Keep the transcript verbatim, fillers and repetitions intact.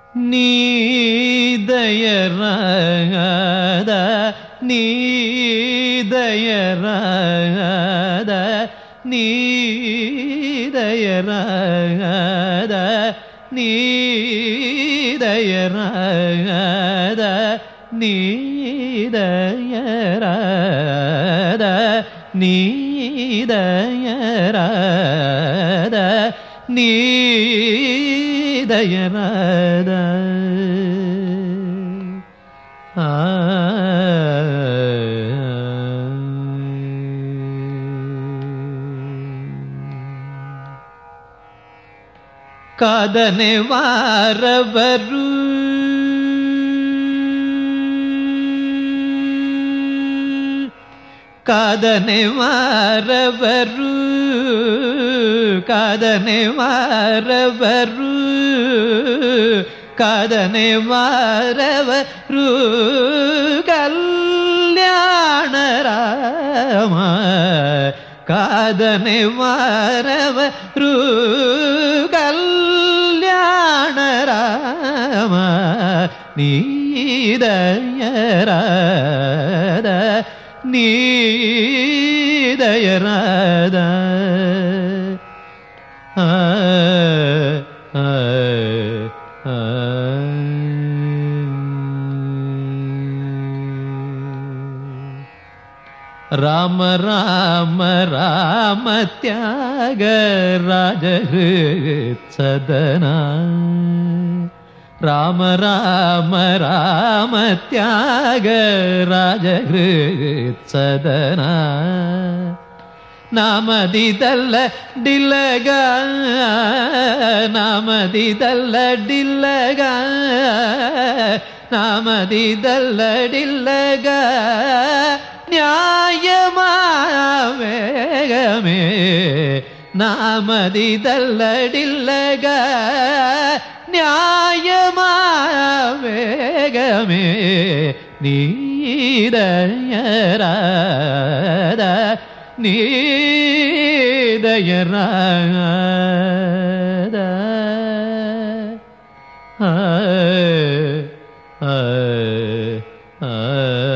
நீதயராத நீதயராத நீதயராத நீதயராத நீதயராத நீதயராத நீதயராத ஆ ಕಾದನೆ ವಾರವರು ಕಾದನೆ ವಾರವರು ಕಾದನೆ ವಾರವರು ಕಾದನೆ ವಾರವರು ಕಲ್ಯಾಣ ರಾಮ ಕಾದನೆ ವಾರವರು ಕಲ್ಯಾಣ ರಾಮ ನೀದಯರಾದ ನೀದಯರಾದ ಆ ಆ ಆ ರಾಮ ರಾಮ ರಾಮ ತ್ಯಾಗ ರಾಜಹೃತ್ ಸದನ ರಾಮ ರಾಮ ರಾಮ ತ್ಯಾಗ ರಾಜಹೃತ್ ಸದನ ನಾಮದಿದಲ್ಲ ಡಿಲ್ಲಗ ನಾಮದಿದಲ್ಲ ಡಿಲ್ಲಗ ನಾಮದಿದಲ್ಲ ಡಿಲ್ಲಗ ನ್ಯಾಯಮಾವೇಗಮೇ ನಾಮದಿದಲ್ಲಡಿಲ್ಲಗ ನ್ಯಾಯಮಾವೇಗಮೇ ನೀದಯರಾದ ನೀದಯರಾದ ಆ ಆ ಆ